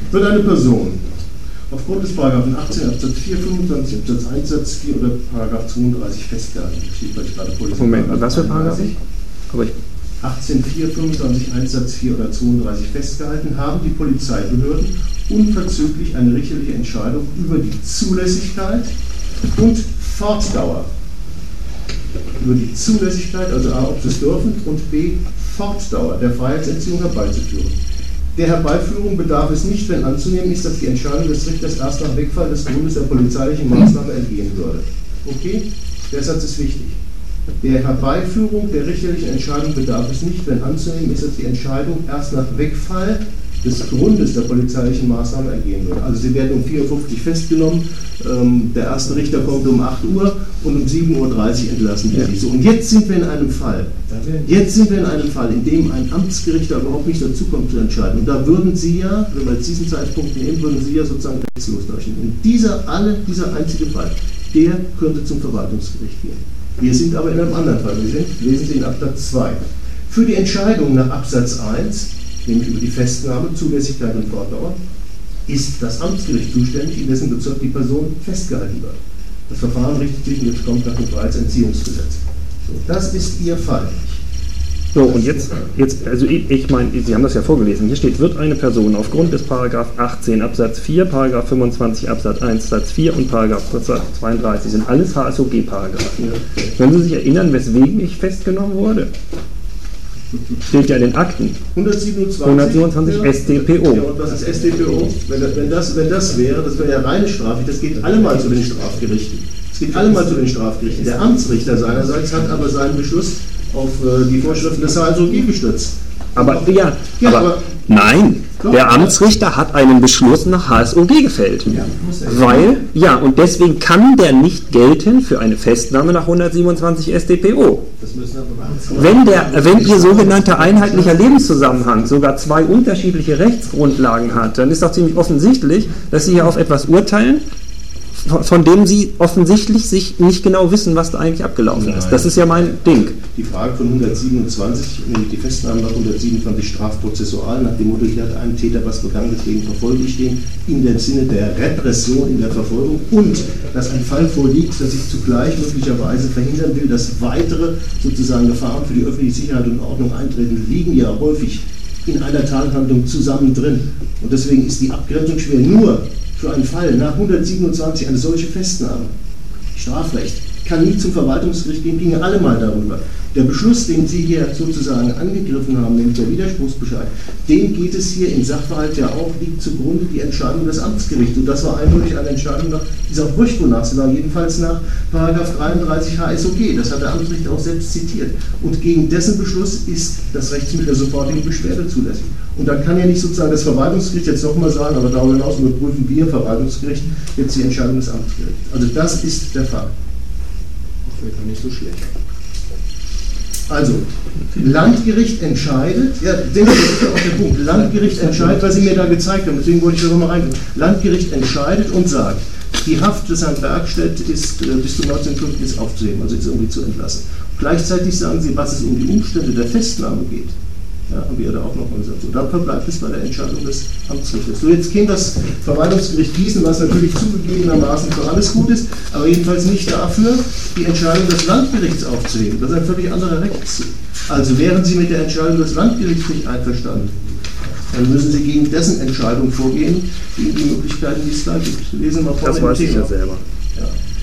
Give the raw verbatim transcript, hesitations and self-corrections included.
Wird eine Person aufgrund des Paragraphen achtzehn Absatz vier, fünfundzwanzig Absatz eins Satz vier oder Paragraph zweiunddreißig festgehalten? Steht vielleicht gerade vor. Moment, was für Paragraph? Aber ich achtzehn Absatz vier, fünfundzwanzig eins Satz vier oder zweiunddreißig festgehalten, haben die Polizeibehörden unverzüglich eine richterliche Entscheidung über die Zulässigkeit und Fortdauer. Über die Zulässigkeit, also A, ob sie es dürfen, und B, Fortdauer der Freiheitsentziehung herbeizuführen. Der Herbeiführung bedarf es nicht, wenn anzunehmen ist, dass die Entscheidung des Richters erst nach Wegfall des Grundes der polizeilichen Maßnahme entgehen würde. Okay? Der Satz ist wichtig. Der Herbeiführung der richterlichen Entscheidung bedarf es nicht, wenn anzunehmen ist, dass die Entscheidung erst nach Wegfall des Grundes der polizeilichen Maßnahme ergehen würde. Also sie werden um vier Uhr fünfzig festgenommen, ähm, der erste Richter kommt um acht Uhr und um sieben Uhr dreißig entlassen wir sie. So, und jetzt sind wir in einem Fall, jetzt sind wir in einem Fall, in dem ein Amtsgericht da überhaupt nicht dazu kommt zu entscheiden. Und da würden Sie ja, wenn wir jetzt diesen Zeitpunkt nehmen, würden Sie ja sozusagen rechtslos durchgehen. Und dieser, alle, dieser einzige Fall, der könnte zum Verwaltungsgericht gehen. Wir sind aber in einem anderen Fall. Wir sind, lesen Sie in Absatz zwei. Für die Entscheidung nach Absatz eins, nämlich über die Festnahme, Zulässigkeit und Fortdauer, ist das Amtsgericht zuständig, in dessen Bezirk die Person festgehalten wird. Das Verfahren richtet sich, und jetzt kommt nach dem Freiheitsentziehungsgesetz. So, das ist Ihr Fall. So, und jetzt, jetzt also ich, ich meine, Sie haben das ja vorgelesen, hier steht, wird eine Person aufgrund des Paragraph achtzehn Absatz vier, Paragraph fünfundzwanzig Absatz eins Satz vier und Paragraph zweiunddreißig, sind alles H S O G-Paragraphen. Können Sie sich erinnern, weswegen ich festgenommen wurde? Steht ja in den Akten. hundertsiebenundzwanzig, hundertsiebenundzwanzig S t P O. Ja, und was ist S t P O? Wenn, wenn, das, wenn das wäre, das wäre ja reine Strafe, das geht allemal zu den Strafgerichten. Es geht allemal zu den Strafgerichten. Der Amtsrichter seinerseits hat aber seinen Beschluss auf äh, die Vorschriften des H S O G gestützt. Aber ja, ja aber, aber nein, doch, der Amtsrichter hat einen Beschluss nach H S O G gefällt. Ja, weil, ja, und deswegen kann der nicht gelten für eine Festnahme nach hundertsiebenundzwanzig S t P O. Das müssen aber Wenn, der, wenn Ihr sogenannter einheitlicher Lebenszusammenhang sogar zwei unterschiedliche Rechtsgrundlagen hat, dann ist doch ziemlich offensichtlich, dass Sie hier auf etwas urteilen, von dem Sie offensichtlich sich nicht genau wissen, was da eigentlich abgelaufen ist. Das ist ja mein Ding. Die Frage von hundertsiebenundzwanzig, nämlich die Festnahme nach hundertsiebenundzwanzig strafprozessual, nach dem Motto, hier hat ein Täter was begangen, deswegen verfolge ich den, in dem Sinne der Repression in der Verfolgung, und dass ein Fall vorliegt, dass ich zugleich möglicherweise verhindern will, dass weitere sozusagen Gefahren für die öffentliche Sicherheit und Ordnung eintreten, liegen ja häufig in einer Tathandlung zusammen drin. Und deswegen ist die Abgrenzung schwer. Nur für einen Fall nach hundertsiebenundzwanzig, eine solche Festnahme, Strafrecht, kann nie zum Verwaltungsgericht gehen, ginge allemal darüber. Der Beschluss, den Sie hier sozusagen angegriffen haben, nämlich der Widerspruchsbescheid, dem geht es hier im Sachverhalt ja auch, liegt zugrunde die Entscheidung des Amtsgerichts. Und das war eindeutig eine Entscheidung nach dieser Brüch, wonach sie war, jedenfalls nach Paragraph dreiunddreißig H S O G. Das hat der Amtsrichter auch selbst zitiert. Und gegen dessen Beschluss ist das Rechtsmittel der sofortigen Beschwerde zulässig. Und dann kann ja nicht sozusagen das Verwaltungsgericht jetzt nochmal sagen, aber darüber hinaus überprüfen wir, Verwaltungsgericht, jetzt die Entscheidung des Amtsgerichts. Also das ist der Fall. Das wäre nicht so schlecht. Also, Landgericht entscheidet, ja, denke ich, das ist ja auch der Punkt, Landgericht entscheidet, was Sie mir da gezeigt haben, deswegen wollte ich da nochmal reingehen. Landgericht entscheidet und sagt, die Haft des Herrn Bergstedt ist äh, bis zum neunzehnten fünften ist aufzuheben, also ist irgendwie zu entlassen. Gleichzeitig sagen Sie, was es um die Umstände der Festnahme geht. Ja, haben wir ja da auch nochmal gesagt. So, dann verbleibt es bei der Entscheidung des Amtsrichters. So, jetzt käme das Verwaltungsgericht Gießen, was natürlich zugegebenermaßen für alles gut ist, aber jedenfalls nicht dafür, die Entscheidung des Landgerichts aufzuheben. Das ist ein völlig anderer Rechtszug. Also wären Sie mit der Entscheidung des Landgerichts nicht einverstanden, dann müssen Sie gegen dessen Entscheidung vorgehen, gegen die Möglichkeiten, die es da gibt. Lesen wir mal vor das dem weiß Thema. ich ja selber.